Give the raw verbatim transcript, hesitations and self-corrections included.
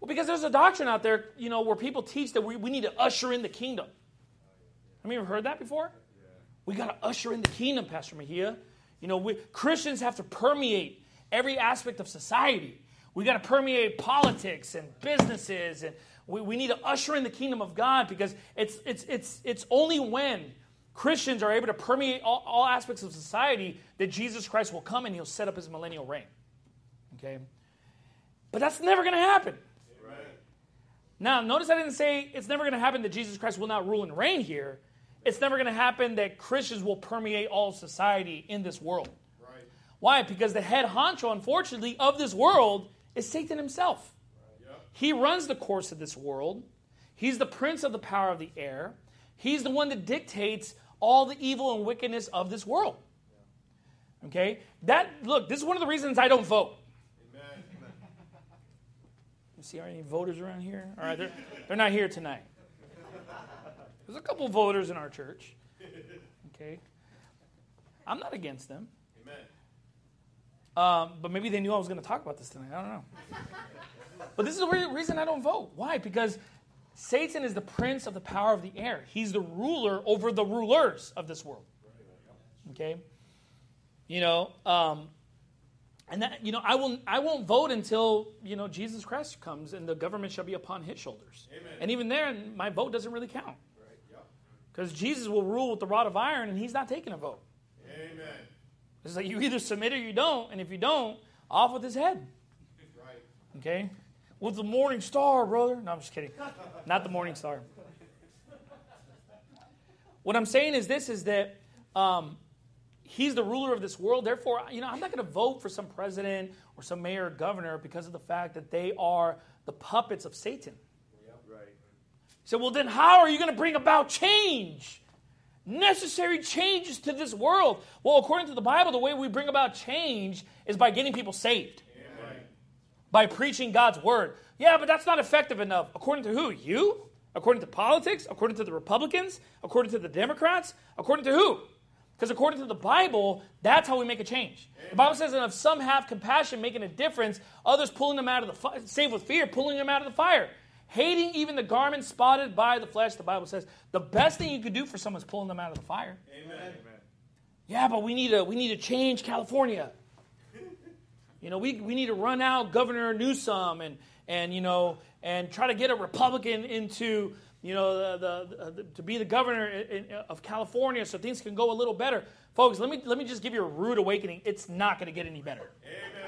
Well, because there's a doctrine out there, you know, where people teach that we, we need to usher in the kingdom. Have you ever heard that before? Yeah. We got to usher in the kingdom, Pastor Mejia. You know, we, Christians have to permeate every aspect of society. We got to permeate politics and businesses, and we, we need to usher in the kingdom of God, because it's it's it's it's only when Christians are able to permeate all, all aspects of society that Jesus Christ will come and he'll set up his millennial reign. Okay? But that's never going to happen. Right. Now, notice I didn't say it's never going to happen that Jesus Christ will not rule and reign here. It's never going to happen that Christians will permeate all society in this world. Right. Why? Because the head honcho, unfortunately, of this world is Satan himself. Right. Yep. He runs the course of this world. He's the prince of the power of the air. He's the one that dictates all the evil and wickedness of this world. Okay? That, look, this is one of the reasons I don't vote. Amen. You see any voters around here? All right, they're, they're not here tonight. There's a couple voters in our church. Okay? I'm not against them. Amen. Um, but maybe they knew I was going to talk about this tonight. I don't know. But this is the reason I don't vote. Why? Because Satan is the prince of the power of the air. He's the ruler over the rulers of this world. Okay? You know, um, and that, you know, I will I won't vote until, you know, Jesus Christ comes and the government shall be upon his shoulders. Amen. And even there, my vote doesn't really count. Because Jesus will rule with the rod of iron, and he's not taking a vote. Amen. It's like you either submit or you don't, and if you don't, off with his head. Right. Okay? With the morning star, brother. No, I'm just kidding. Not the morning star. What I'm saying is this, is that um, he's the ruler of this world. Therefore, you know, I'm not going to vote for some president or some mayor or governor because of the fact that they are the puppets of Satan. So, well, then how are you going to bring about change? Necessary changes to this world. Well, according to the Bible, the way we bring about change is by getting people saved. Amen. By preaching God's word. Yeah, but that's not effective enough. According to who? You? According to politics? According to the Republicans? According to the Democrats? According to who? Because according to the Bible, that's how we make a change. Amen. The Bible says that if some have compassion, making a difference, others pulling them out of the fire, save with fear, pulling them out of the fire. Hating even the garment spotted by the flesh, the Bible says, the best thing you could do for someone is pulling them out of the fire. Amen. Yeah, but we need to we need to change California. You know, we, we need to run out Governor Newsom and and you know and try to get a Republican into you know the, the, the to be the governor in, in, of California so things can go a little better. Folks, let me let me just give you a rude awakening. It's not going to get any better. Amen.